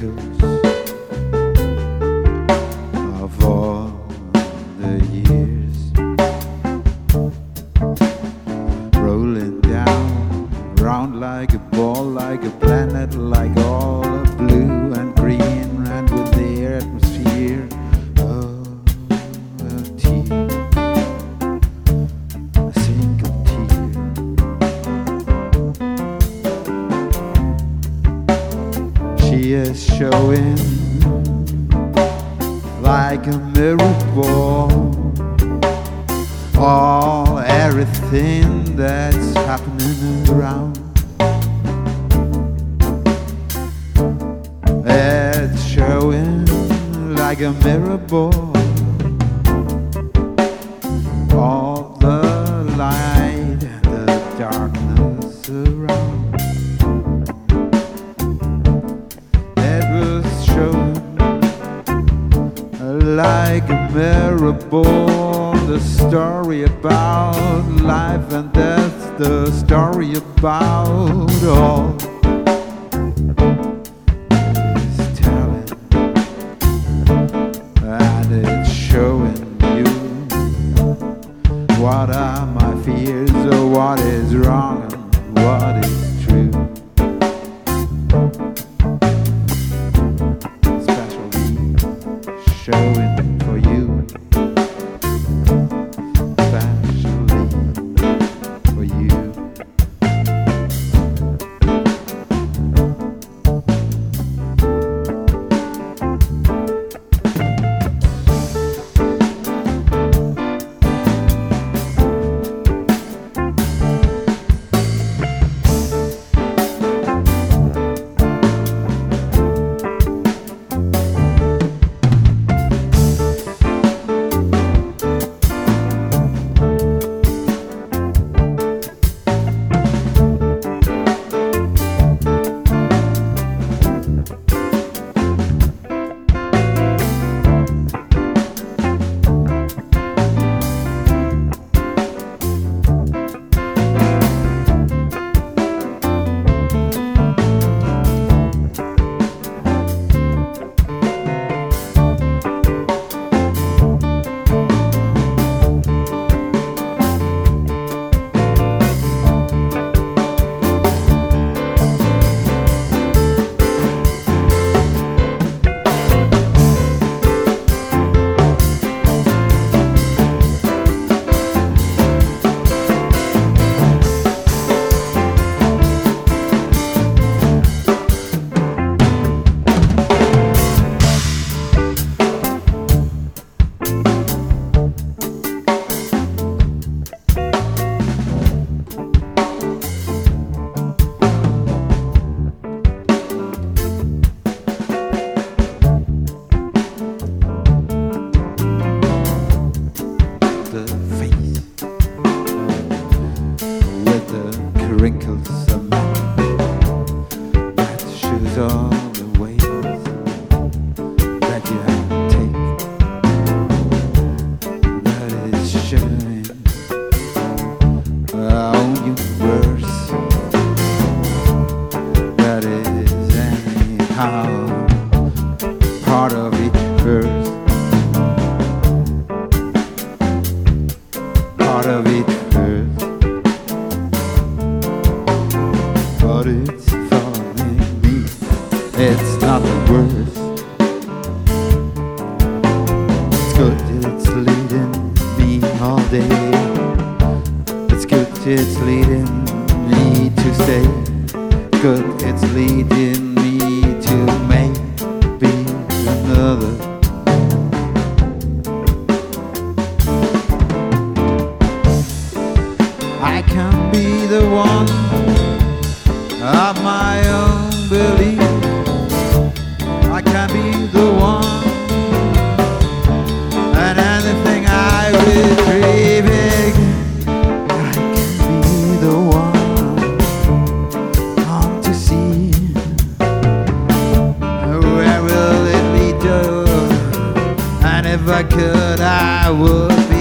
echoes of all the years rolling down, round like a ball, like a planet, like all of blue and green, and with their atmosphere of a tear, a single tear. She is showing like a mirror ball everything that's happening around. It's showing like a mirror ball all the light and the darkness around. It was showing like a mirror ball, the story about life and death, the story about all it's telling, and it's showing you what are my fears, or what is wrong and what is true. Especially showing for you, especially for you. Wrinkles of that shows all the ways that you have to take, that is showing on your verse, that is anyhow part of each verse, part of each verse. But it's following me, it's not the worst. It's good, it's leading me all day. It's good, it's leading me to stay. Good, it's leading me to maybe another. I can be the one of my own belief. I can be the one, and anything I retrieve, I can be the one on to see. Where will it lead to? And if I could, I would be